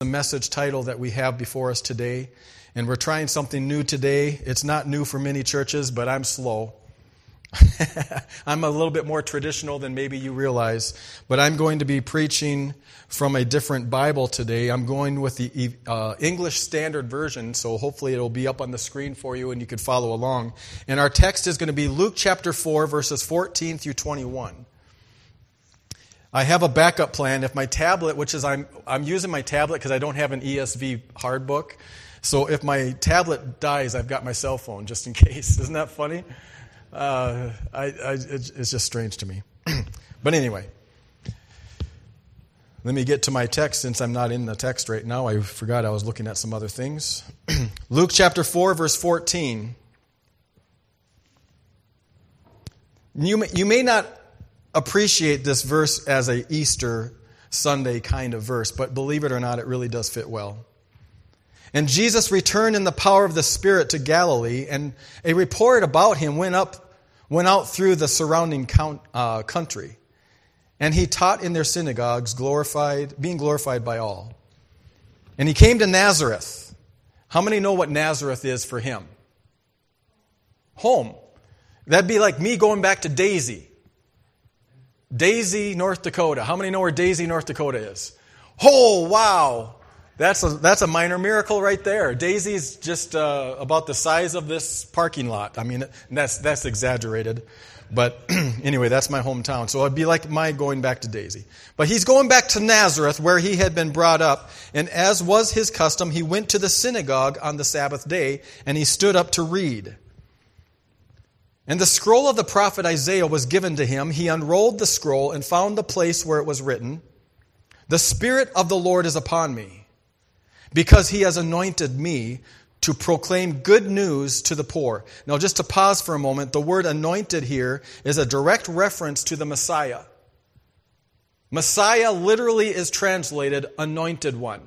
The message title that we have before us today, and we're trying something new today. It's not new for many churches, but I'm slow. I'm a little bit more traditional than maybe you realize, but I'm going to be preaching from a different Bible today. I'm going with the English Standard Version, so hopefully it'll be up on the screen for you and you can follow along. And our text is going to be Luke chapter 4, verses 14 through 21. I have a backup plan. If my tablet, which is I'm using my tablet because I don't have an ESV hard book, so if my tablet dies, I've got my cell phone just in case. Isn't that funny? It's just strange to me. But anyway, let me get to my text since I'm not in the text right now. I forgot I was looking at some other things. Luke chapter 4, verse 14. You may not appreciate this verse as a Easter Sunday kind of verse, but believe it or not, it really does fit well. And Jesus returned in the power of the Spirit to Galilee, and a report about him went out through the surrounding country. And he taught in their synagogues, being glorified by all. And he came to Nazareth. How many know what Nazareth is for him? Home. That'd be like me going back to Daisy. Daisy, North Dakota. How many know where Daisy, North Dakota is? Oh, wow. That's a minor miracle right there. Daisy's just about the size of this parking lot. I mean, that's exaggerated. But anyway, that's my hometown. So it'd be like my going back to Daisy. But he's going back to Nazareth where he had been brought up. And as was his custom, he went to the synagogue on the Sabbath day and he stood up to read. And the scroll of the prophet Isaiah was given to him. He unrolled the scroll and found the place where it was written, "The Spirit of the Lord is upon me, because he has anointed me to proclaim good news to the poor." Now, just to pause for a moment, the word anointed here is a direct reference to the Messiah. Messiah literally is translated anointed one.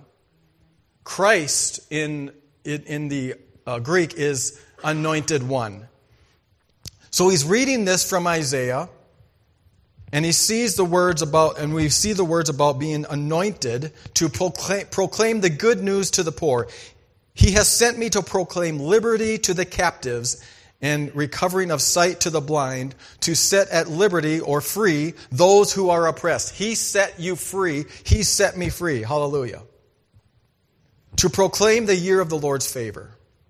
Christ in the Greek is anointed one. So he's reading this from Isaiah, and he sees the words about, and we see the words about being anointed to proclaim the good news to the poor. He has sent me to proclaim liberty to the captives and recovering of sight to the blind, to set at liberty or free those who are oppressed. He set you free. He set me free. Hallelujah. To proclaim the year of the Lord's favor.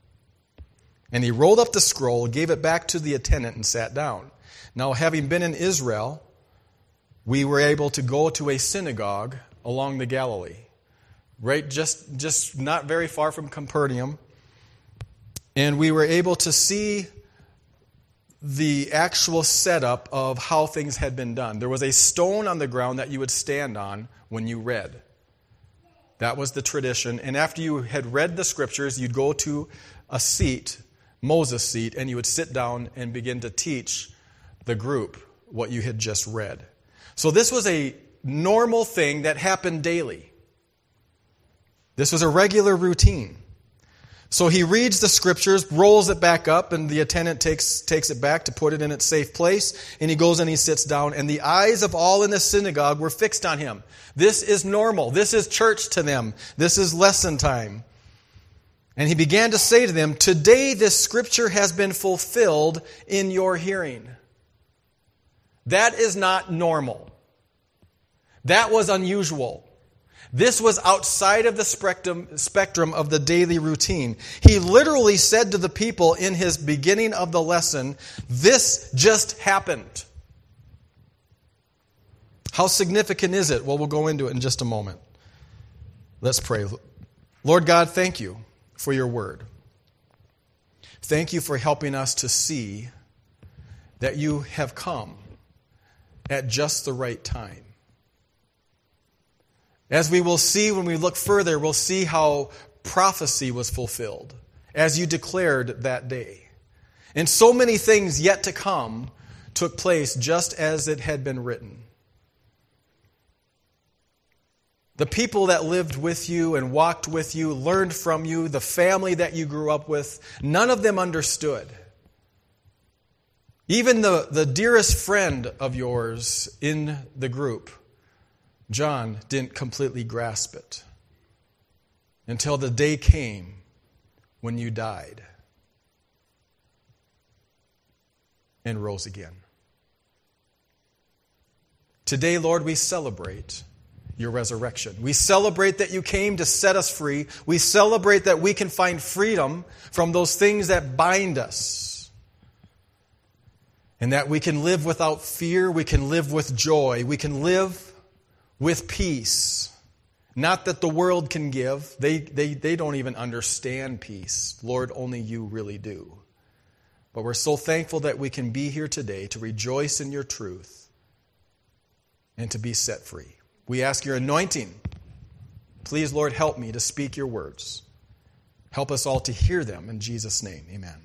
And he rolled up the scroll, gave it back to the attendant, and sat down. Now, having been in Israel, we were able to go to a synagogue along the Galilee, right? Just not very far from Capernaum. And we were able to see the actual setup of how things had been done. There was a stone on the ground that you would stand on when you read. That was the tradition. And after you had read the scriptures, you'd go to a seat, Moses' seat, and you would sit down and begin to teach the group what you had just read. So this was a normal thing that happened daily. This was a regular routine. So he reads the scriptures, rolls it back up, and the attendant takes it back to put it in its safe place, and he goes and he sits down, and the eyes of all in the synagogue were fixed on him. This is normal. This is church to them. This is lesson time. And he began to say to them, "Today this scripture has been fulfilled in your hearing." That is not normal. That was unusual. This was outside of the spectrum of the daily routine. He literally said to the people in his beginning of the lesson, "This just happened." How significant is it? Well, we'll go into it in just a moment. Let's pray. Lord God, thank you for your word. Thank you for helping us to see that you have come at just the right time. As we will see when we look further, we'll see how prophecy was fulfilled, as you declared that day. And so many things yet to come took place just as it had been written. The people that lived with you and walked with you, learned from you, the family that you grew up with, none of them understood. Even the dearest friend of yours in the group, John, didn't completely grasp it. until the day came when you died and rose again. Today, Lord, we celebrate your resurrection. We celebrate that you came to set us free. We celebrate that we can find freedom from those things that bind us. And that we can live without fear. We can live with joy. We can live with peace. Not that the world can give. They don't even understand peace. Lord, only you really do. But we're so thankful that we can be here today to rejoice in your truth and to be set free. We ask your anointing. Please, Lord, help me to speak your words. Help us all to hear them in Jesus' name. Amen.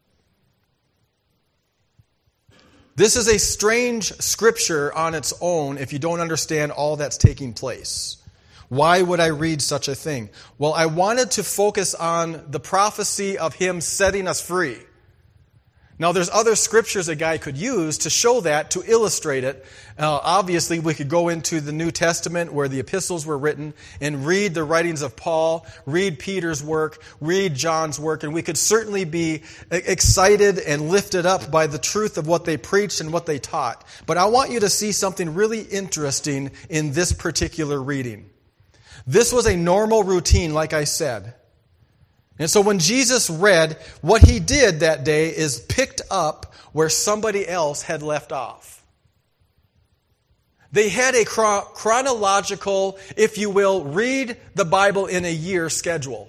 This is a strange scripture on its own if you don't understand all that's taking place. Why would I read such a thing? Well, I wanted to focus on the prophecy of him setting us free. Now, there's other scriptures a guy could use to show that, to illustrate it. Obviously, we could go into the New Testament where the epistles were written and read the writings of Paul, read Peter's work, read John's work, and we could certainly be excited and lifted up by the truth of what they preached and what they taught. But I want you to see something really interesting in this particular reading. This was a normal routine, like I said. And so when Jesus read, what he did that day is picked up where somebody else had left off. They had a chronological, if you will, read the Bible in a year schedule.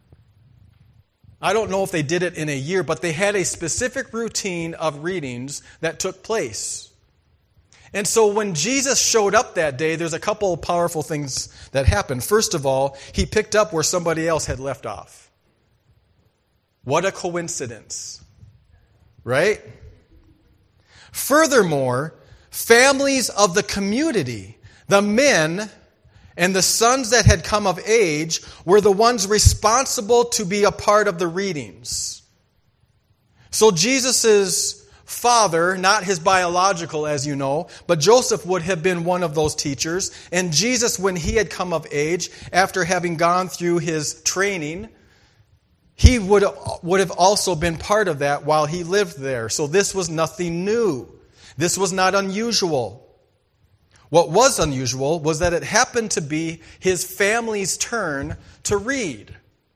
I don't know if they did it in a year, but they had a specific routine of readings that took place. And so when Jesus showed up that day, there's a couple of powerful things that happened. First of all, he picked up where somebody else had left off. What a coincidence, right? Furthermore, families of the community, the men and the sons that had come of age, were the ones responsible to be a part of the readings. So Jesus' father, not his biological, as you know, but Joseph would have been one of those teachers. And Jesus, when he had come of age, after having gone through his training, he would have also been part of that while he lived there. So this was nothing new. This was not unusual. What was unusual was that it happened to be his family's turn to read.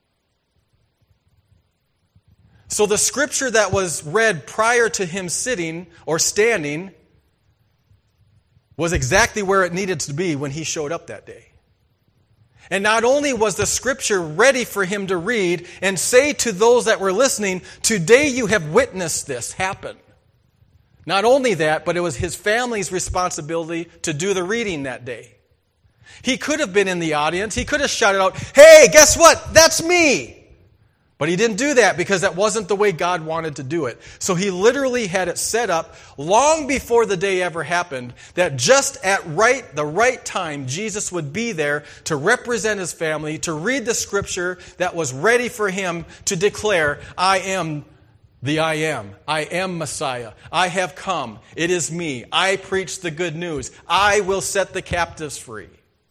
So the scripture that was read prior to him sitting or standing was exactly where it needed to be when he showed up that day. And not only was the scripture ready for him to read and say to those that were listening, today you have witnessed this happen. Not only that, but it was his family's responsibility to do the reading that day. He could have been in the audience. He could have shouted out, hey, guess what? That's me. But he didn't do that because that wasn't the way God wanted to do it. So he literally had it set up long before the day ever happened that just at the right time, Jesus would be there to represent his family, to read the scripture that was ready for him to declare, I am the I am. I am Messiah. I have come. It is me. I preach the good news. I will set the captives free.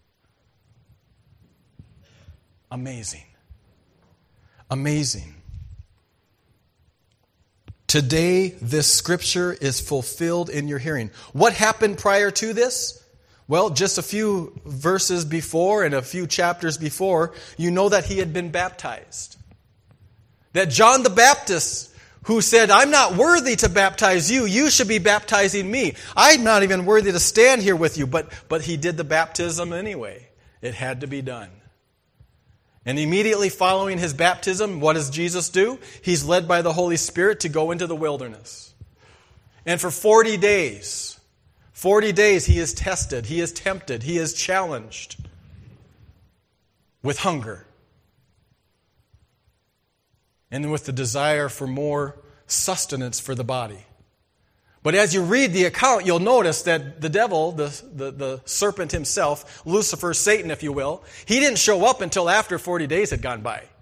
Amazing. Amazing. Today, this scripture is fulfilled in your hearing. What happened prior to this? Well, just a few verses before and a few chapters before, you know that he had been baptized. That John the Baptist, who said, I'm not worthy to baptize you, you should be baptizing me. I'm not even worthy to stand here with you, but he did the baptism anyway. It had to be done. And immediately following his baptism, what does Jesus do? He's led by the Holy Spirit to go into the wilderness. And for 40 days he is tested, he is tempted, he is challenged with hunger and with the desire for more sustenance for the body. But as you read the account, you'll notice that the devil, the serpent himself, Lucifer, Satan, if you will, he didn't show up until after 40 days had gone by.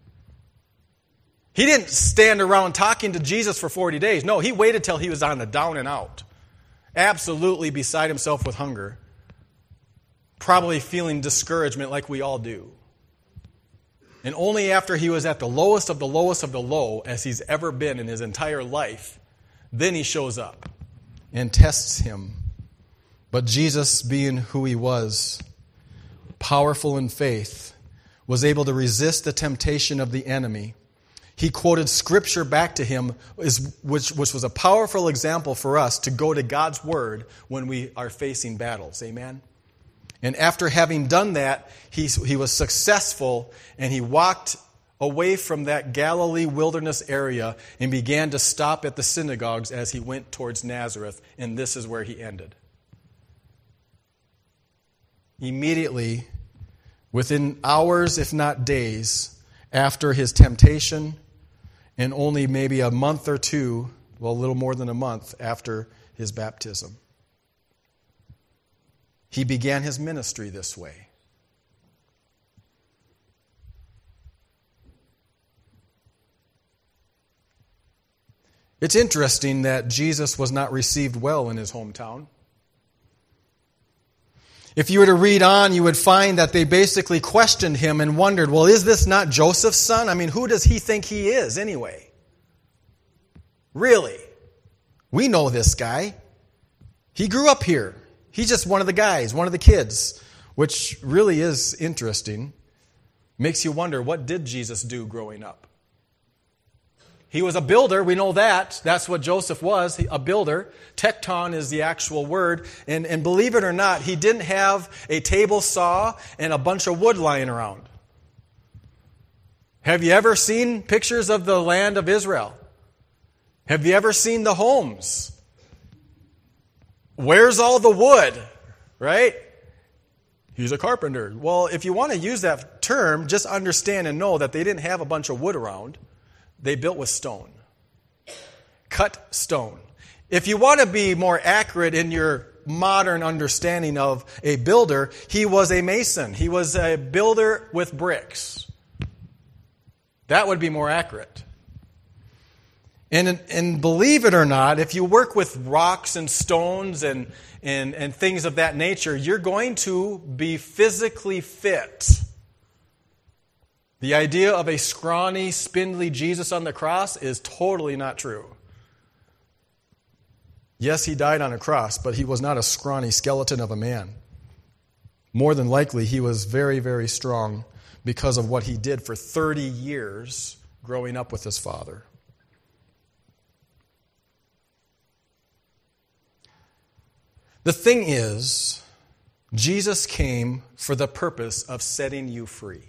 He didn't stand around talking to Jesus for 40 days. No, he waited till he was on the down and out. Absolutely beside himself with hunger. Probably feeling discouragement like we all do. And only after he was at the lowest of the lowest of the low as he's ever been in his entire life, then he shows up and tests him. But Jesus, being who he was, powerful in faith, was able to resist the temptation of the enemy. He quoted Scripture back to him, which was a powerful example for us to go to God's Word when we are facing battles. Amen? And after having done that, he was successful, and he walked away from that Galilee wilderness area and began to stop at the synagogues as he went towards Nazareth, and this is where he ended. Immediately, within hours, if not days, after his temptation, and only maybe a month or two, well, a little more than a month after his baptism, he began his ministry this way. It's interesting that Jesus was not received well in his hometown. If you were to read on, you would find that they basically questioned him and wondered, well, is this not Joseph's son? I mean, who does he think he is anyway? Really? We know this guy. He grew up here. He's just one of the guys, one of the kids, which really is interesting. Makes you wonder, what did Jesus do growing up? He was a builder, we know that. That's what Joseph was, a builder. Tekton is the actual word. And believe it or not, he didn't have a table saw and a bunch of wood lying around. Have you ever seen pictures of the land of Israel? Have you ever seen the homes? Where's all the wood? Right? He's a carpenter. Well, if you want to use that term, just understand and know that they didn't have a bunch of wood around. They built with stone. Cut stone. If you want to be more accurate in your modern understanding of a builder, he was a mason. He was a builder with bricks. That would be more accurate. And believe it or not, if you work with rocks and stones and things of that nature, you're going to be physically fit. The idea of a scrawny, spindly Jesus on the cross is totally not true. Yes, he died on a cross, but he was not a scrawny skeleton of a man. More than likely, he was very, very strong because of what he did for 30 years growing up with his father. The thing is, Jesus came for the purpose of setting you free.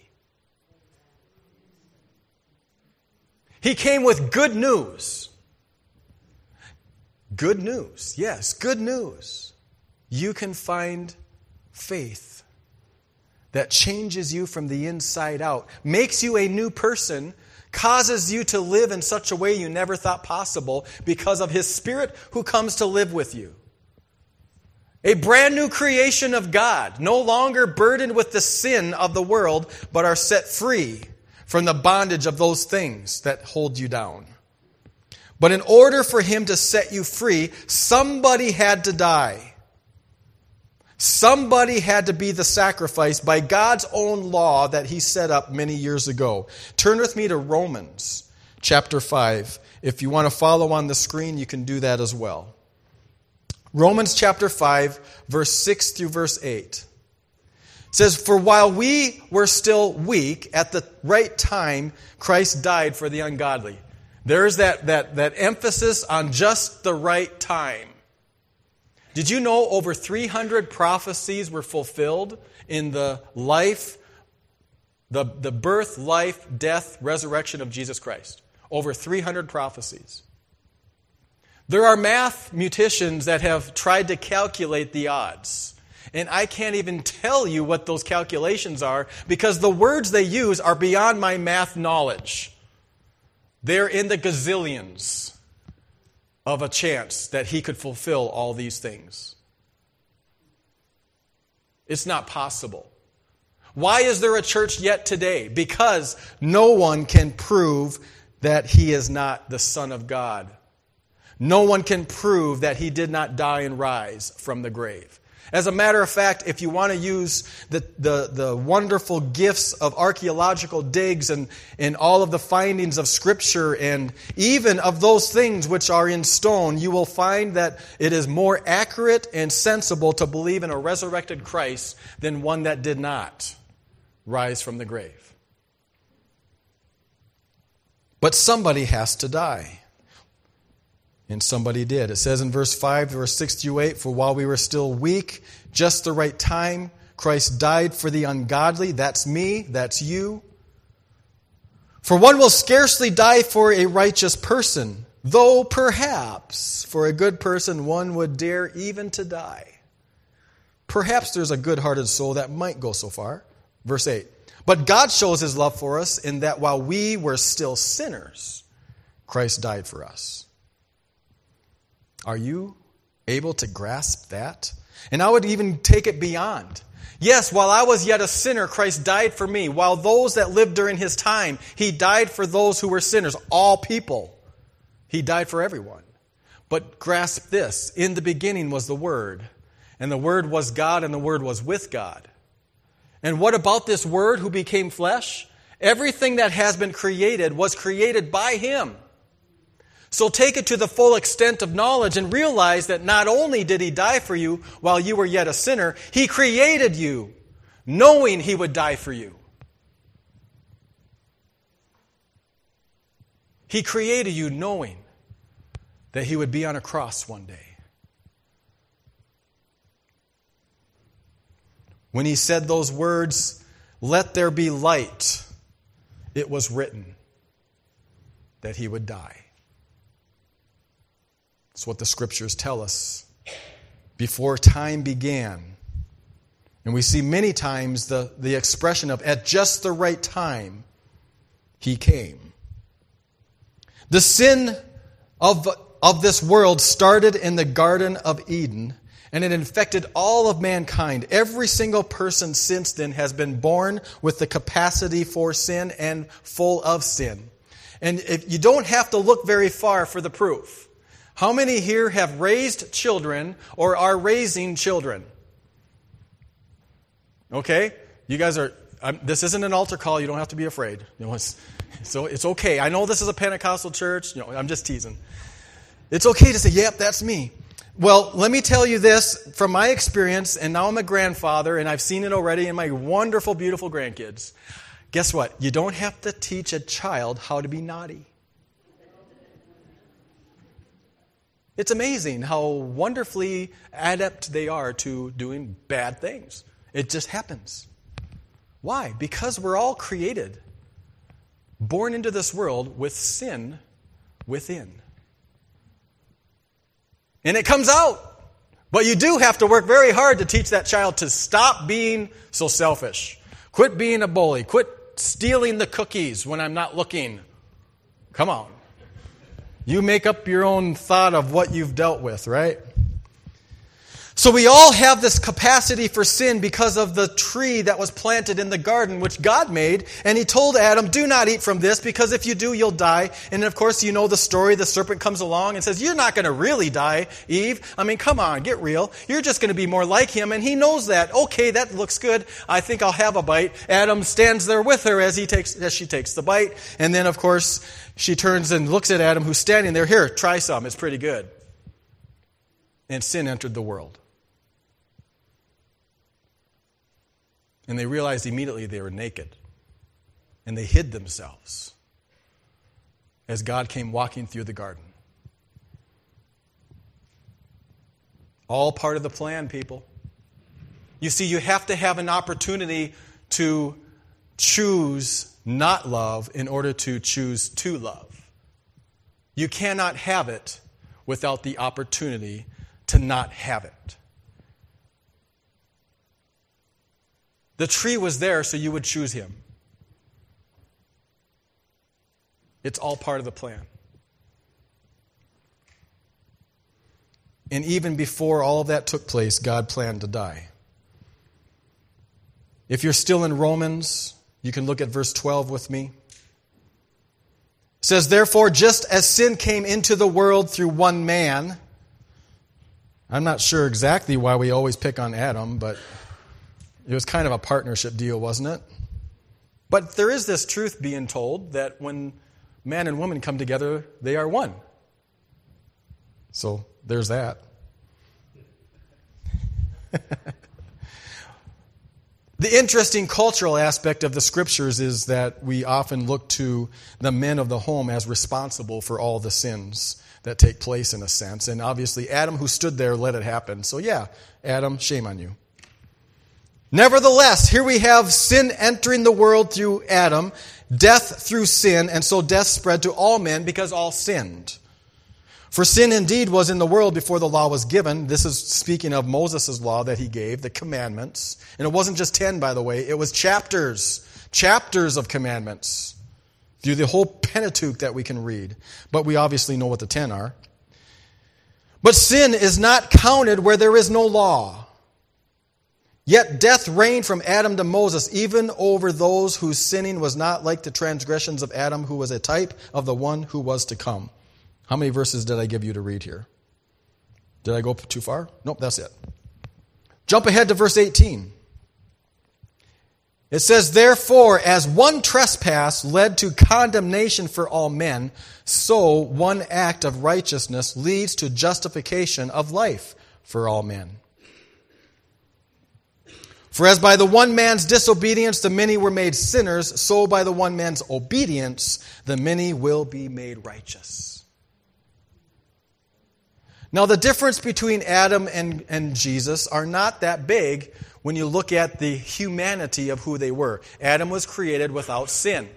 He came with good news. Good news, yes, good news. You can find faith that changes you from the inside out, makes you a new person, causes you to live in such a way you never thought possible because of His Spirit who comes to live with you. A brand new creation of God, no longer burdened with the sin of the world, but are set free from the bondage of those things that hold you down. But in order for Him to set you free, somebody had to die. Somebody had to be the sacrifice by God's own law that He set up many years ago. Turn with me to Romans chapter 5. If you want to follow on the screen, you can do that as well. Romans chapter 5, verse 6 through verse 8. It says, "For while we were still weak, at the right time, Christ died for the ungodly." There's that emphasis on just the right time. Did you know over 300 prophecies were fulfilled in the life, the birth, life, death, resurrection of Jesus Christ? Over 300 prophecies. There are mathematicians that have tried to calculate the odds. And I can't even tell you what those calculations are because the words they use are beyond my math knowledge. They're in the gazillions of a chance that He could fulfill all these things. It's not possible. Why is there a church yet today? Because no one can prove that He is not the Son of God. No one can prove that He did not die and rise from the grave. As a matter of fact, if you want to use the wonderful gifts of archaeological digs and all of the findings of Scripture and even of those things which are in stone, you will find that it is more accurate and sensible to believe in a resurrected Christ than one that did not rise from the grave. But somebody has to die. And somebody did. It says in verse 5, verse 6 to 8, for while we were still weak, just the right time, Christ died for the ungodly. That's me, that's you. For one will scarcely die for a righteous person, though perhaps for a good person one would dare even to die. Perhaps there's a good-hearted soul that might go so far. Verse 8, but God shows his love for us in that while we were still sinners, Christ died for us. Are you able to grasp that? And I would even take it beyond. Yes, while I was yet a sinner, Christ died for me. While those that lived during his time, he died for those who were sinners, all people. He died for everyone. But grasp this. In the beginning was the Word, and the Word was God, and the Word was with God. And what about this Word who became flesh? Everything that has been created was created by him. So take it to the full extent of knowledge and realize that not only did he die for you while you were yet a sinner, he created you knowing he would die for you. He created you knowing that he would be on a cross one day. When he said those words, "Let there be light," it was written that he would die. That's what the Scriptures tell us. Before time began. And we see many times the expression of at just the right time, he came. The sin of this world started in the Garden of Eden, and it infected all of mankind. Every single person since then has been born with the capacity for sin and full of sin. And if you don't have to look very far for the proof. How many here have raised children or are raising children? Okay? You guys are, this isn't an altar call. You don't have to be afraid. So it's okay. I know this is a Pentecostal church. I'm just teasing. It's okay to say, yep, that's me. Well, let me tell you this from my experience, and now I'm a grandfather, and I've seen it already in my wonderful, beautiful grandkids. Guess what? You don't have to teach a child how to be naughty. It's amazing how wonderfully adept they are to doing bad things. It just happens. Why? Because we're all created, born into this world with sin within. And it comes out. But you do have to work very hard to teach that child to stop being so selfish. Quit being a bully. Quit stealing the cookies when I'm not looking. Come on. You make up your own thought of what you've dealt with, right? So we all have this capacity for sin because of the tree that was planted in the garden, which God made. And he told Adam, do not eat from this, because if you do, you'll die. And of course, you know the story. The serpent comes along and says, you're not going to really die, Eve. I mean, come on, get real. You're just going to be more like him. And he knows that. Okay, that looks good. I think I'll have a bite. Adam stands there with her as she takes the bite. And then, of course, she turns and looks at Adam, who's standing there. Here, try some. It's pretty good. And sin entered the world. And they realized immediately they were naked. And they hid themselves as God came walking through the garden. All part of the plan, people. You see, you have to have an opportunity to choose not love in order to choose to love. You cannot have it without the opportunity to not have it. The tree was there so you would choose him. It's all part of the plan. And even before all of that took place, God planned to die. If you're still in Romans, you can look at verse 12 with me. It says, therefore, just as sin came into the world through one man, I'm not sure exactly why we always pick on Adam, but it was kind of a partnership deal, wasn't it? But there is this truth being told that when man and woman come together, they are one. So there's that. The interesting cultural aspect of the Scriptures is that we often look to the men of the home as responsible for all the sins that take place in a sense. And obviously Adam, who stood there, let it happen. So yeah, Adam, shame on you. Nevertheless, here we have sin entering the world through Adam, death through sin, and so death spread to all men because all sinned. For sin indeed was in the world before the law was given. This is speaking of Moses' law that he gave, the commandments. And it wasn't just 10, by the way. It was chapters of commandments through the whole Pentateuch that we can read. But we obviously know what the 10 are. But sin is not counted where there is no law. Yet death reigned from Adam to Moses, even over those whose sinning was not like the transgressions of Adam, who was a type of the one who was to come. How many verses did I give you to read here? Did I go too far? Nope, that's it. Jump ahead to verse 18. It says, therefore, as one trespass led to condemnation for all men, so one act of righteousness leads to justification of life for all men. For as by the one man's disobedience the many were made sinners, so by the one man's obedience the many will be made righteous. Now, the difference between Adam and Jesus are not that big when you look at the humanity of who they were. Adam was created without sin.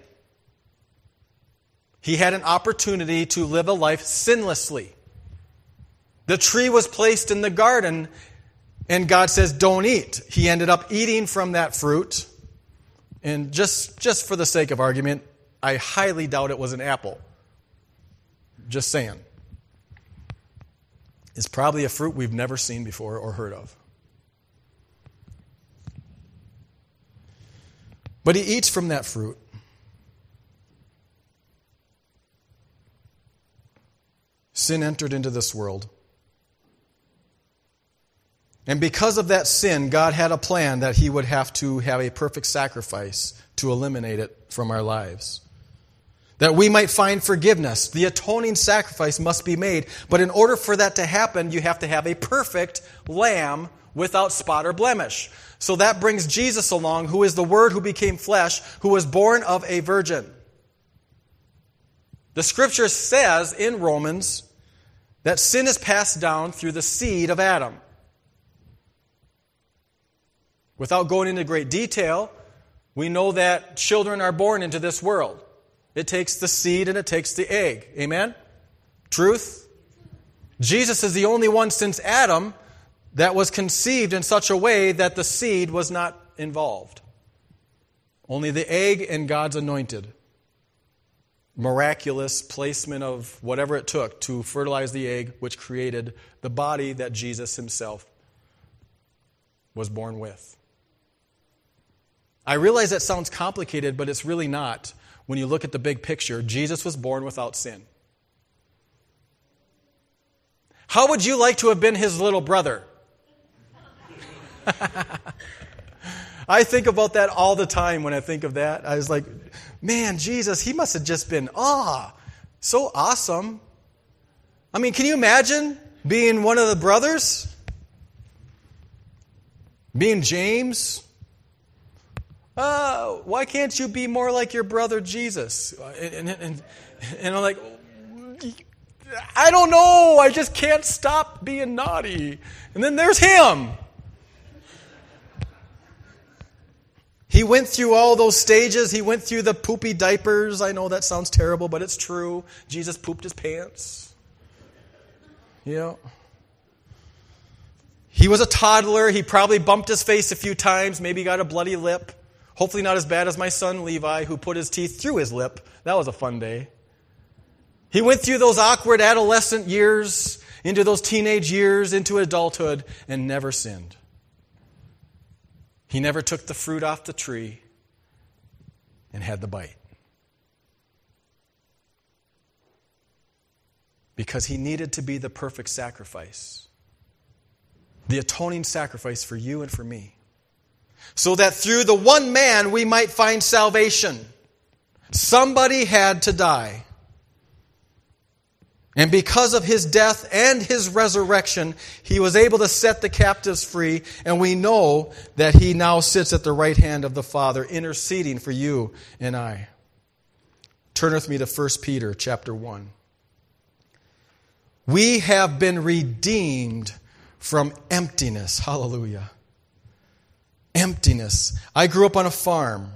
He had an opportunity to live a life sinlessly. The tree was placed in the garden, and God says, don't eat. He ended up eating from that fruit. And just for the sake of argument, I highly doubt it was an apple. Just saying. It's probably a fruit we've never seen before or heard of. But he eats from that fruit. Sin entered into this world. And because of that sin, God had a plan that he would have to have a perfect sacrifice to eliminate it from our lives. That we might find forgiveness. The atoning sacrifice must be made. But in order for that to happen, you have to have a perfect lamb without spot or blemish. So that brings Jesus along, who is the Word who became flesh, who was born of a virgin. The Scripture says in Romans that sin is passed down through the seed of Adam. Without going into great detail, we know that children are born into this world. It takes the seed and it takes the egg. Amen? Truth? Jesus is the only one since Adam that was conceived in such a way that the seed was not involved. Only the egg and God's anointed. Miraculous placement of whatever it took to fertilize the egg, which created the body that Jesus himself was born with. I realize that sounds complicated, but it's really not. When you look at the big picture, Jesus was born without sin. How would you like to have been his little brother? I think about that all the time when I think of that. I was like, man, Jesus, he must have just been, so awesome. I mean, can you imagine being one of the brothers? Being James? Why can't you be more like your brother Jesus? And I'm like, I don't know. I just can't stop being naughty. And then there's him. He went through all those stages. He went through the poopy diapers. I know that sounds terrible, but it's true. Jesus pooped his pants. You know. He was a toddler. He probably bumped his face a few times. Maybe got a bloody lip. Hopefully not as bad as my son Levi, who put his teeth through his lip. That was a fun day. He went through those awkward adolescent years, into those teenage years, into adulthood, and never sinned. He never took the fruit off the tree and had the bite. Because he needed to be the perfect sacrifice. the atoning sacrifice for you and for me, so that through the one man we might find salvation. Somebody had to die. And because of his death and his resurrection, he was able to set the captives free, and we know that he now sits at the right hand of the Father, interceding for you and I. Turn with me to 1 Peter chapter 1. We have been redeemed from emptiness. Hallelujah. Emptiness. I grew up on a farm.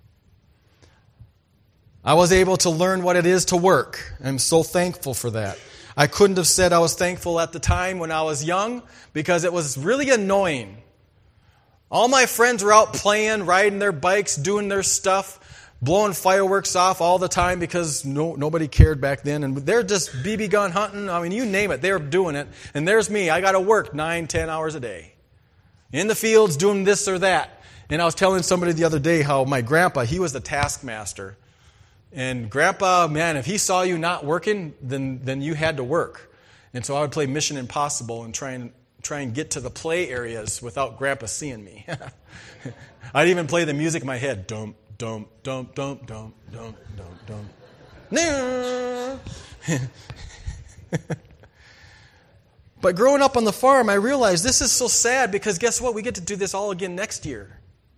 I was able to learn what it is to work. I'm so thankful for that. I couldn't have said I was thankful at the time when I was young because it was really annoying. All my friends were out playing, riding their bikes, doing their stuff, blowing fireworks off all the time because nobody cared back then. And they're just BB gun hunting. I mean, you name it, they're doing it. And there's me. I got to work 9-10 hours a day in the fields doing this or that. And I was telling somebody the other day how my grandpa, he was the taskmaster. And Grandpa, man, if he saw you not working, then you had to work. And so I would play Mission Impossible and try and get to the play areas without Grandpa seeing me. I'd even play the music in my head. Dum, dum, dum, dum, dum, dum, dum, dum. But growing up on the farm, I realized this is so sad because guess what? We get to do this all again next year.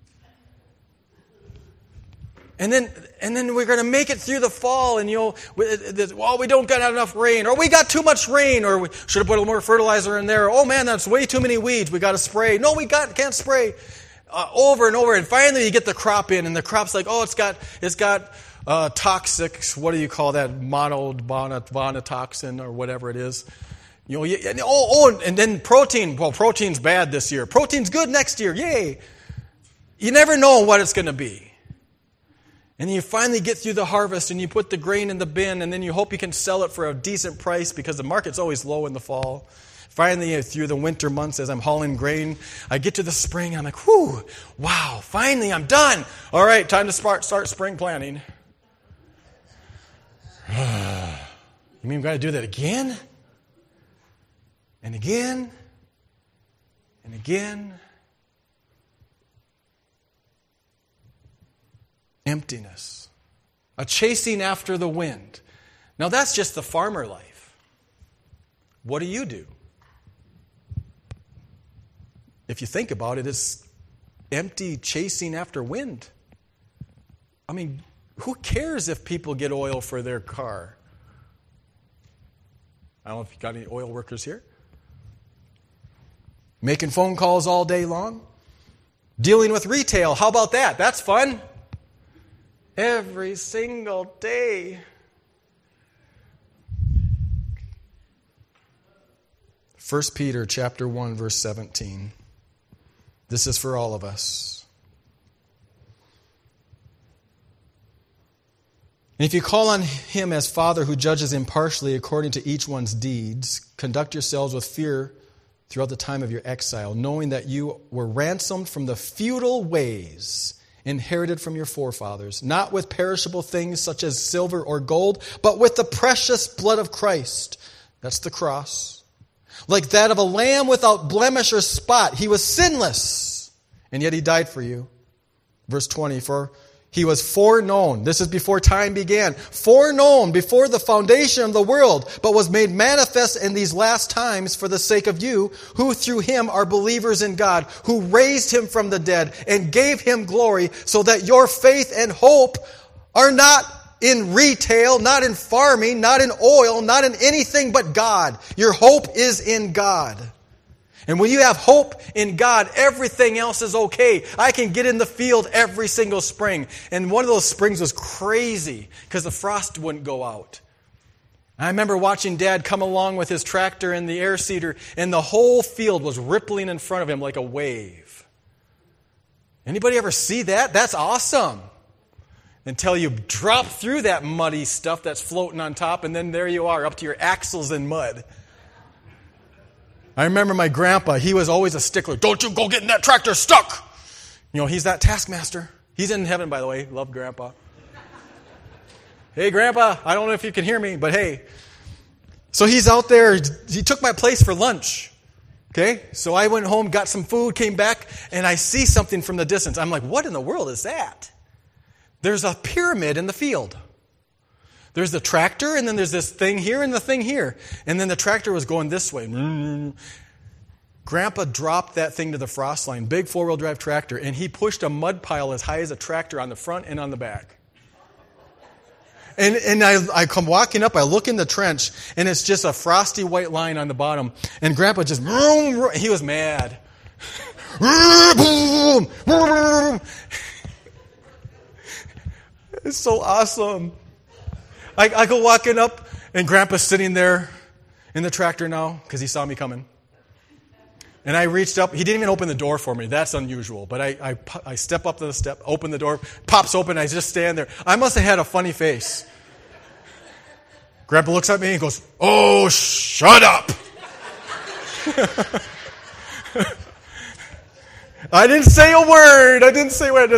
And then we're going to make it through the fall, and we don't got enough rain, or we got too much rain, or we should have put a little more fertilizer in there. Oh man, that's way too many weeds. We got to spray. No, can't spray. Over and over, and finally you get the crop in, and the crop's like, oh, it's got toxic. What do you call that? Monotoxin or whatever it is. And then protein. Well, protein's bad this year. Protein's good next year. Yay! You never know what it's going to be. And you finally get through the harvest and you put the grain in the bin and then you hope you can sell it for a decent price because the market's always low in the fall. Finally, through the winter months as I'm hauling grain, I get to the spring and I'm like, whew, wow, finally I'm done. All right, time to start spring planting. You mean we've got to do that again? And again? And again? Emptiness. A chasing after the wind. Now that's just the farmer life. What do you do? If you think about it, it's empty chasing after wind. I mean, who cares if people get oil for their car? I don't know if you got any oil workers here. Making phone calls all day long. Dealing with retail. How about that? That's fun. Every single day. 1 Peter chapter 1, verse 17. This is for all of us. And if you call on him as Father who judges impartially according to each one's deeds, conduct yourselves with fear throughout the time of your exile, knowing that you were ransomed from the futile ways inherited from your forefathers, not with perishable things such as silver or gold, but with the precious blood of Christ. That's the cross. Like that of a lamb without blemish or spot. He was sinless, and yet he died for you. Verse 20, for he was foreknown. This is before time began. Foreknown before the foundation of the world, but was made manifest in these last times for the sake of you, who through him are believers in God, who raised him from the dead and gave him glory, so that your faith and hope are not in retail, not in farming, not in oil, not in anything but God. Your hope is in God. And when you have hope in God, everything else is okay. I can get in the field every single spring. And one of those springs was crazy because the frost wouldn't go out. I remember watching Dad come along with his tractor and the air seeder, and the whole field was rippling in front of him like a wave. Anybody ever see that? That's awesome. Until you drop through that muddy stuff that's floating on top, and then there you are, up to your axles in mud. I remember my grandpa, he was always a stickler. Don't you go getting that tractor stuck. He's that taskmaster. He's in heaven, by the way. Love Grandpa. Hey, Grandpa, I don't know if you can hear me, but hey. So he's out there. He took my place for lunch. Okay, so I went home, got some food, came back, and I see something from the distance. I'm like, what in the world is that? There's a pyramid in the field. There's the tractor, and then there's this thing here and the thing here. And then the tractor was going this way. Grandpa dropped that thing to the frost line, big four-wheel drive tractor, and he pushed a mud pile as high as a tractor on the front and on the back. And I come walking up, I look in the trench, and it's just a frosty white line on the bottom. And Grandpa just, he was mad. It's so awesome. I go walking up, and Grandpa's sitting there in the tractor now, because he saw me coming. And I reached up. He didn't even open the door for me. That's unusual. But I step up to the step, open the door, pops open, I just stand there. I must have had a funny face. Grandpa looks at me and goes, "Oh, shut up." I didn't say a word.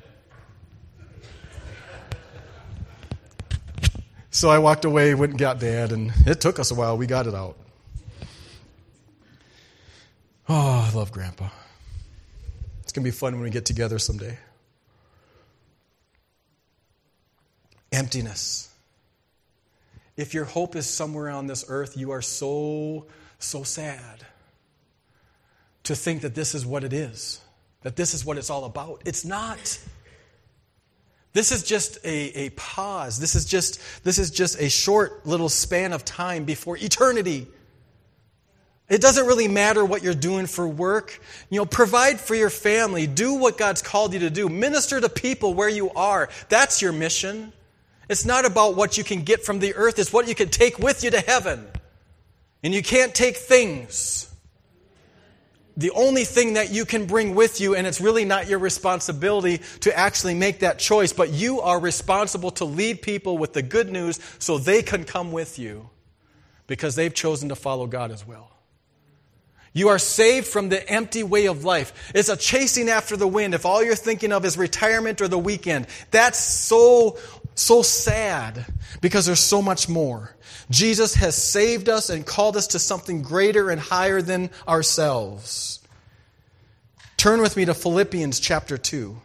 So I walked away, went and got Dad, and it took us a while. We got it out. Oh, I love Grandpa. It's going to be fun when we get together someday. Emptiness. If your hope is somewhere on this earth, you are so sad to think that this is what it is, that this is what it's all about. It's not. This is just a pause. This is just a short little span of time before eternity. It doesn't really matter what you're doing for work. Provide for your family. Do what God's called you to do. Minister to people where you are. That's your mission. It's not about what you can get from the earth. It's what you can take with you to heaven. And you can't take things. The only thing that you can bring with you, and it's really not your responsibility to actually make that choice, but you are responsible to lead people with the good news so they can come with you because they've chosen to follow God as well. You are saved from the empty way of life. It's a chasing after the wind. If all you're thinking of is retirement or the weekend, that's so sad because there's so much more. Jesus has saved us and called us to something greater and higher than ourselves. Turn with me to Philippians chapter 2.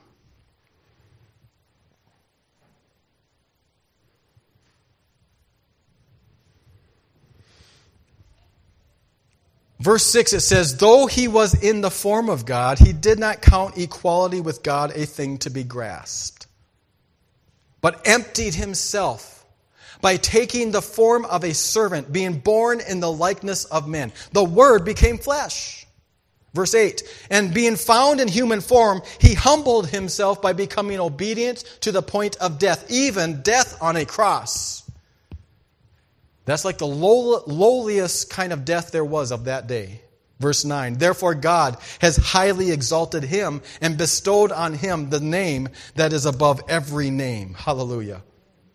Verse 6, it says, "Though he was in the form of God, he did not count equality with God a thing to be grasped, but emptied himself by taking the form of a servant, being born in the likeness of men. The Word became flesh." Verse 8, "And being found in human form, he humbled himself by becoming obedient to the point of death, even death on a cross." That's like the lowliest kind of death there was of that day. Verse 9, "Therefore God has highly exalted him and bestowed on him the name that is above every name." Hallelujah.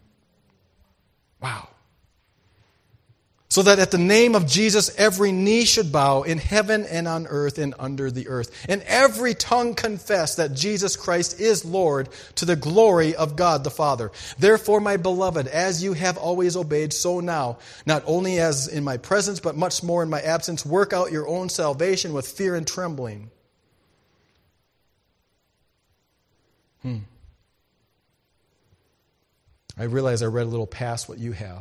Wow. "So that at the name of Jesus every knee should bow in heaven and on earth and under the earth, and every tongue confess that Jesus Christ is Lord, to the glory of God the Father. Therefore, my beloved, as you have always obeyed, so now, not only as in my presence, but much more in my absence, work out your own salvation with fear and trembling." I realize I read a little past what you have.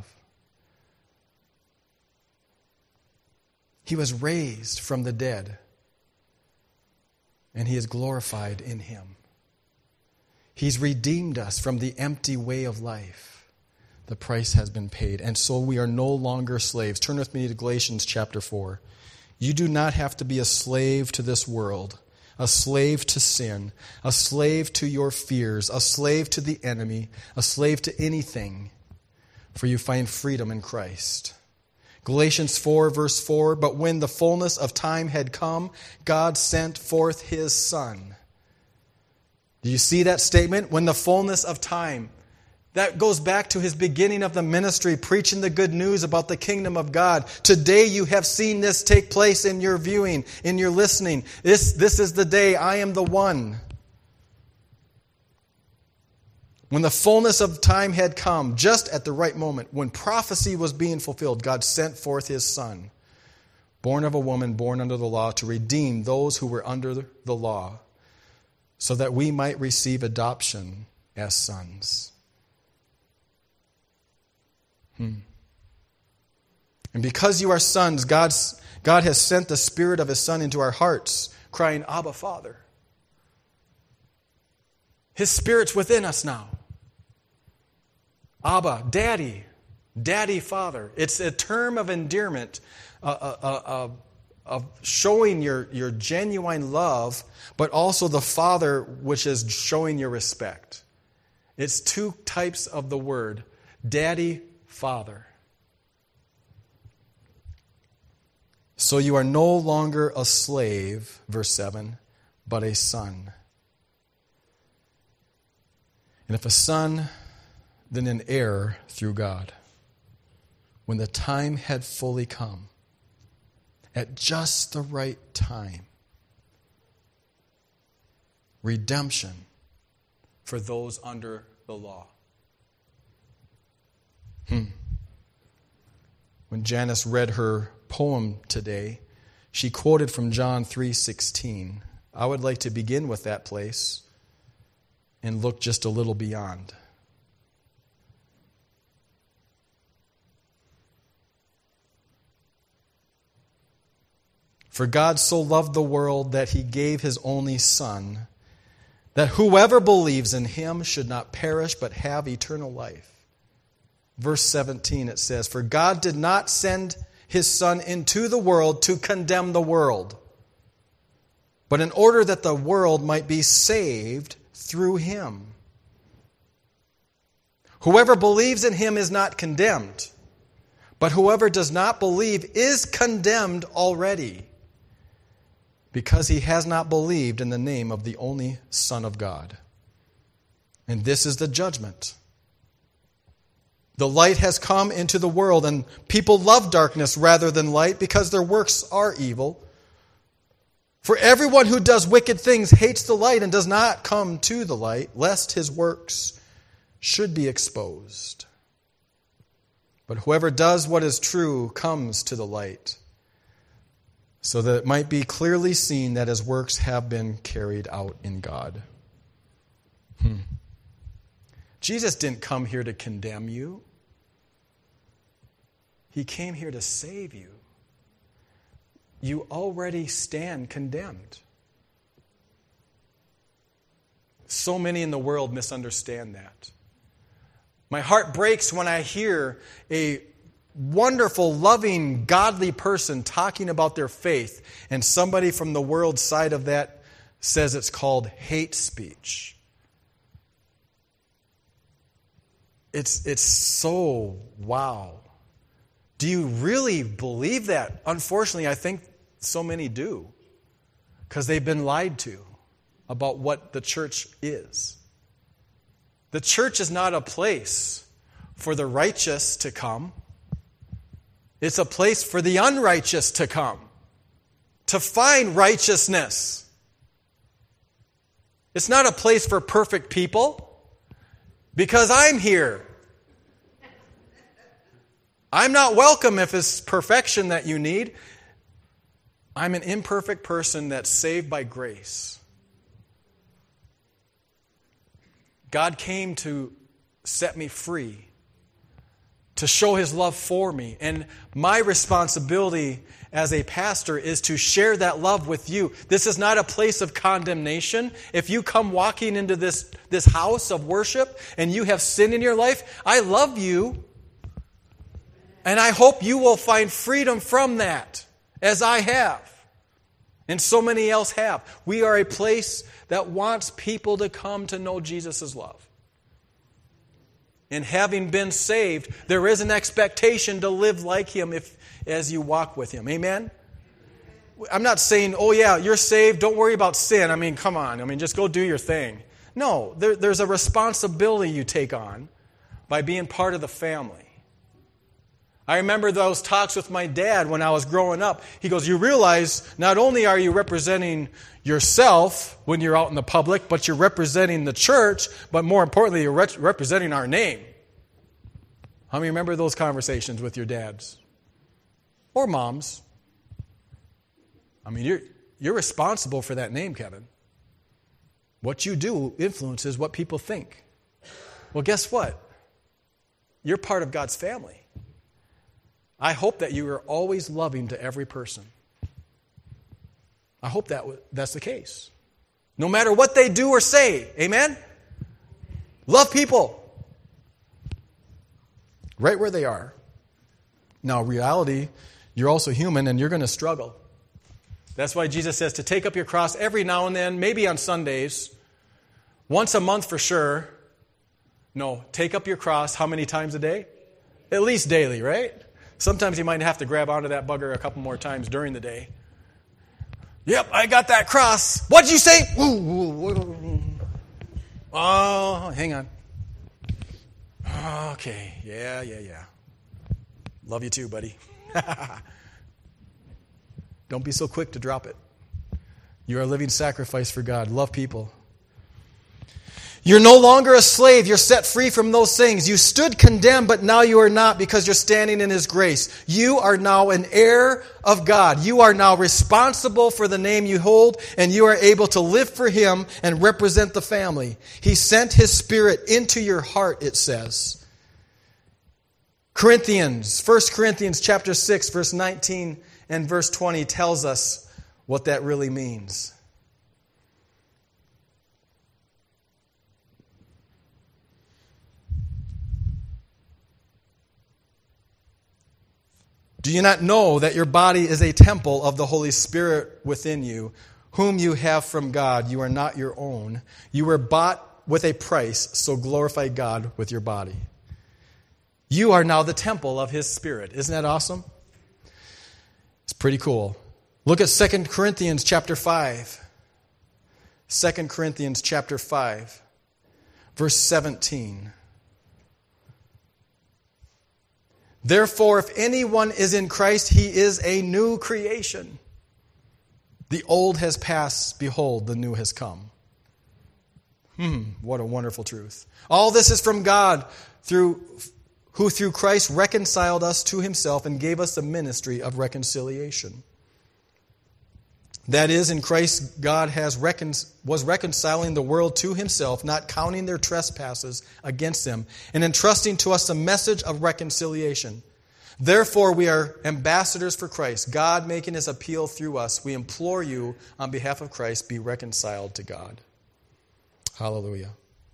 He was raised from the dead, and he is glorified in him. He's redeemed us from the empty way of life. The price has been paid, and so we are no longer slaves. Turn with me to Galatians chapter 4. You do not have to be a slave to this world, a slave to sin, a slave to your fears, a slave to the enemy, a slave to anything, for you find freedom in Christ. Galatians 4, verse 4, "But when the fullness of time had come, God sent forth his Son." Do you see that statement? When the fullness of time. That goes back to his beginning of the ministry, preaching the good news about the kingdom of God. Today you have seen this take place in your viewing, in your listening. This is the day. I am the one. When the fullness of time had come, just at the right moment, when prophecy was being fulfilled, God sent forth his Son, born of a woman, born under the law, to redeem those who were under the law, so that we might receive adoption as sons. And because you are sons, God has sent the Spirit of His Son into our hearts, crying, Abba, Father. His Spirit's within us now. Abba, Daddy, Daddy, Father. It's a term of endearment, of showing your genuine love, but also the Father, which is showing your respect. It's two types of the word, Daddy, Father. So you are no longer a slave, verse 7, but a son. And if a son, then an heir through God. When the time had fully come, at just the right time, redemption for those under the law. When Janice read her poem today, she quoted from John 3:16. I would like to begin with that place and look just a little beyond. For God so loved the world that He gave His only Son, that whoever believes in Him should not perish but have eternal life. Verse 17 it says, For God did not send His Son into the world to condemn the world, but in order that the world might be saved through Him. Whoever believes in Him is not condemned, but whoever does not believe is condemned already, because he has not believed in the name of the only Son of God. And this is the judgment. The light has come into the world, and people love darkness rather than light because their works are evil. For everyone who does wicked things hates the light and does not come to the light, lest his works should be exposed. But whoever does what is true comes to the light, so that it might be clearly seen that his works have been carried out in God. Jesus didn't come here to condemn you. He came here to save you. You already stand condemned. So many in the world misunderstand that. My heart breaks when I hear a wonderful, loving, godly person talking about their faith, and somebody from the world side of that says it's called hate speech. It's so wow. Do you really believe that? Unfortunately, I think so many do, because they've been lied to about what the church is. The church is not a place for the righteous to come. It's a place for the unrighteous to come, to find righteousness. It's not a place for perfect people, because I'm here. I'm not welcome if it's perfection that you need. I'm an imperfect person that's saved by grace. God came to set me free, to show His love for me. And my responsibility as a pastor is to share that love with you. This is not a place of condemnation. If you come walking into this house of worship and you have sin in your life, I love you. And I hope you will find freedom from that, as I have. And so many else have. We are a place that wants people to come to know Jesus' love. And having been saved, there is an expectation to live like Him as you walk with Him. Amen? I'm not saying, oh yeah, you're saved, don't worry about sin. I mean, come on. Just go do your thing. No, there's a responsibility you take on by being part of the family. I remember those talks with my dad when I was growing up. He goes, you realize not only are you representing yourself when you're out in the public, but you're representing the church, but more importantly, you're representing our name. How many remember those conversations with your dads? Or moms? I mean, you're responsible for that name, Kevin. What you do influences what people think. Well, guess what? You're part of God's family. I hope that you are always loving to every person. I hope that's the case. No matter what they do or say. Amen? Love people. Right where they are. Now, reality, you're also human and you're going to struggle. That's why Jesus says to take up your cross every now and then, maybe on Sundays, once a month for sure. No, take up your cross how many times a day? At least daily, right? Sometimes you might have to grab onto that bugger a couple more times during the day. Yep, I got that cross. What'd you say? Oh, hang on. Okay, yeah. Love you too, buddy. Don't be so quick to drop it. You are a living sacrifice for God. Love people. You're no longer a slave. You're set free from those things. You stood condemned, but now you are not because you're standing in His grace. You are now an heir of God. You are now responsible for the name you hold, and you are able to live for Him and represent the family. He sent His Spirit into your heart, it says. 1 Corinthians chapter 6, verse 19 and verse 20 tells us what that really means. Do you not know that your body is a temple of the Holy Spirit within you, whom you have from God? You are not your own. You were bought with a price, so glorify God with your body. You are now the temple of His Spirit. Isn't that awesome? It's pretty cool. Look at 2 Corinthians chapter 5. 2 Corinthians chapter 5, verse 17. Therefore, if anyone is in Christ, he is a new creation. The old has passed, behold, the new has come. What a wonderful truth. All this is from God, who through Christ reconciled us to Himself and gave us the ministry of reconciliation. That is, in Christ, God was reconciling the world to Himself, not counting their trespasses against them, and entrusting to us the message of reconciliation. Therefore, we are ambassadors for Christ, God making His appeal through us. We implore you, on behalf of Christ, be reconciled to God. Hallelujah.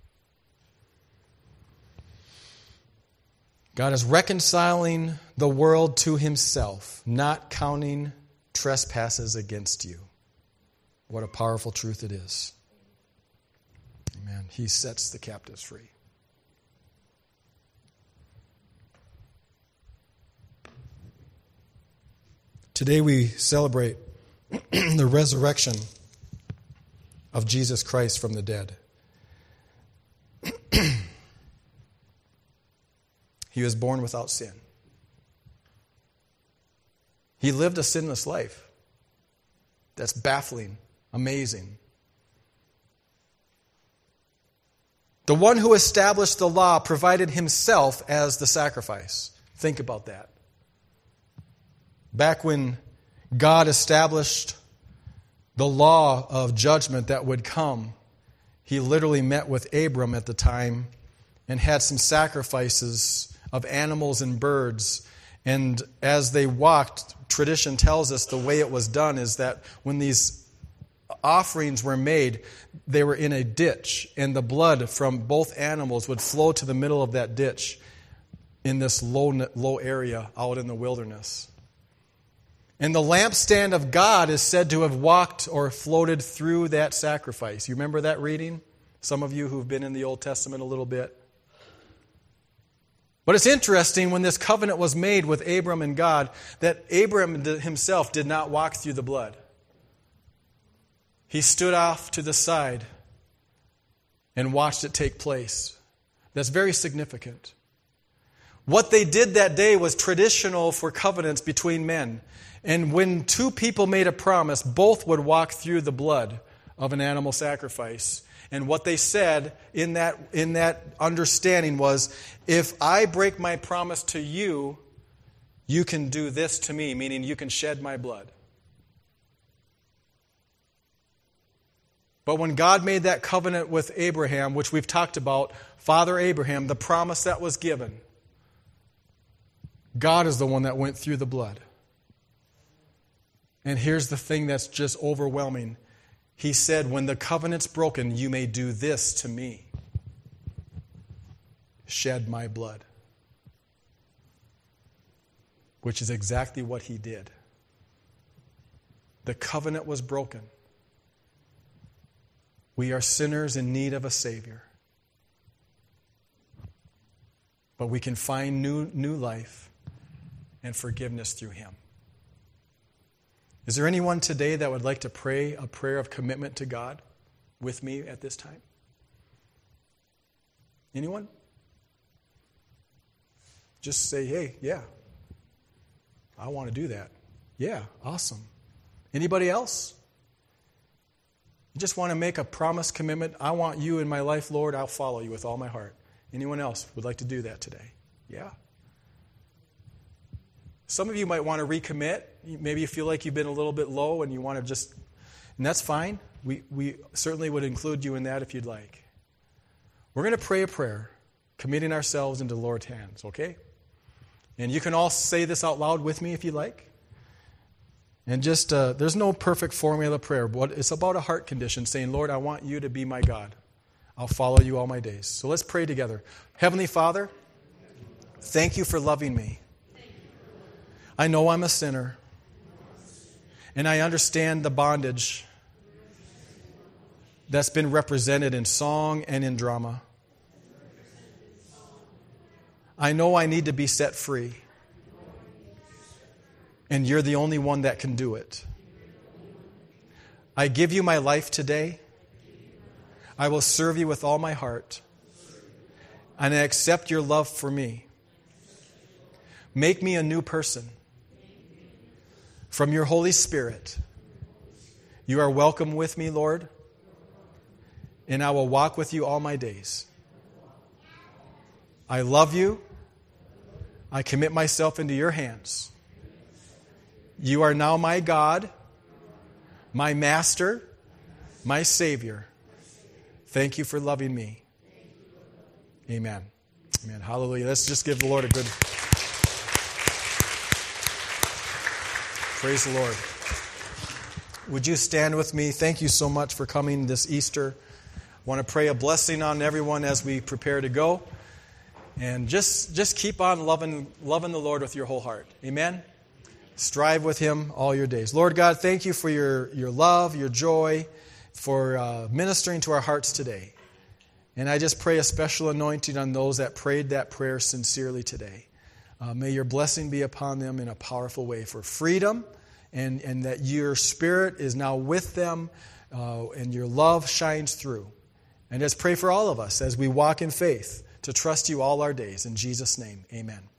God is reconciling the world to Himself, not counting trespasses against you. What a powerful truth it is. Amen. He sets the captives free. Today we celebrate the resurrection of Jesus Christ from the dead. He was born without sin. He lived a sinless life. That's baffling, amazing. The one who established the law provided Himself as the sacrifice. Think about that. Back when God established the law of judgment that would come, He literally met with Abram at the time and had some sacrifices of animals and birds. And as they walked, tradition tells us the way it was done is that when these offerings were made, they were in a ditch, and the blood from both animals would flow to the middle of that ditch in this low area out in the wilderness. And the lampstand of God is said to have walked or floated through that sacrifice. You remember that reading? Some of you who've been in the Old Testament a little bit. But it's interesting when this covenant was made with Abram and God that Abram himself did not walk through the blood. He stood off to the side and watched it take place. That's very significant. What they did that day was traditional for covenants between men. And when two people made a promise, both would walk through the blood of an animal sacrifice. And what they said in that understanding was, if I break my promise to you, you can do this to me, meaning you can shed my blood. But when God made that covenant with Abraham, which we've talked about, Father Abraham, the promise that was given, God is the one that went through the blood. And here's the thing that's just overwhelming. He said, when the covenant's broken, you may do this to me. Shed my blood. Which is exactly what he did. The covenant was broken. We are sinners in need of a Savior. But we can find new life and forgiveness through him. Is there anyone today that would like to pray a prayer of commitment to God with me at this time? Anyone? Just say, hey, yeah, I want to do that. Yeah, awesome. Anybody else? You just want to make a promise commitment. I want you in my life, Lord. I'll follow you with all my heart. Anyone else would like to do that today? Yeah. Some of you might want to recommit. Maybe you feel like you've been a little bit low and you want to just, and that's fine. We certainly would include you in that if you'd like. We're going to pray a prayer, committing ourselves into the Lord's hands, okay? And you can all say this out loud with me if you like. And just, there's no perfect formula prayer, but it's about a heart condition saying, Lord, I want you to be my God. I'll follow you all my days. So let's pray together. Heavenly Father, thank you for loving me. I know I'm a sinner, and I understand the bondage that's been represented in song and in drama. I know I need to be set free. And you're the only one that can do it. I give you my life today. I will serve you with all my heart. And I accept your love for me. Make me a new person. From your Holy Spirit, you are welcome with me, Lord. And I will walk with you all my days. I love you. I commit myself into your hands. You are now my God, my Master, my Savior. Thank you for loving me. Amen. Amen. Hallelujah. Let's just give the Lord a good praise the Lord. Would you stand with me? Thank you so much for coming this Easter. I want to pray a blessing on everyone as we prepare to go. And just keep on loving the Lord with your whole heart. Amen. Strive with him all your days. Lord God, thank you for your love, your joy, for ministering to our hearts today. And I just pray a special anointing on those that prayed that prayer sincerely today. May your blessing be upon them in a powerful way for freedom, and that your Spirit is now with them, and your love shines through. And just pray for all of us as we walk in faith to trust you all our days. In Jesus' name, amen.